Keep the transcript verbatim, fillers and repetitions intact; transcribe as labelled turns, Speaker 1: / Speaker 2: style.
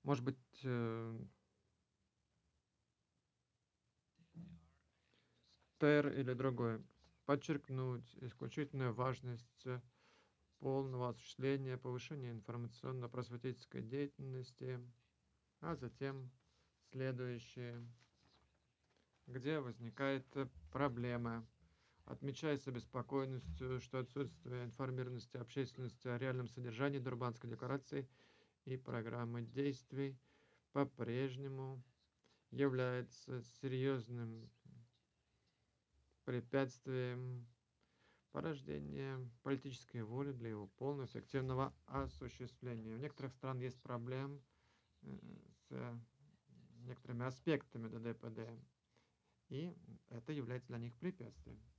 Speaker 1: Может быть, э ТЭР или другое. Подчеркнуть исключительную важность полного осуществления, повышения информационно-просветительской деятельности, а затем следующее. Где возникает проблема. Отмечается обеспокоенностью, что отсутствие информированности общественности о реальном содержании Дурбанской декларации и программы действий по-прежнему является серьезным препятствием порождения политической воли для его полного эффективного осуществления. У некоторых стран есть проблемы э, с некоторыми аспектами ДД-ПД, и это является для них препятствием.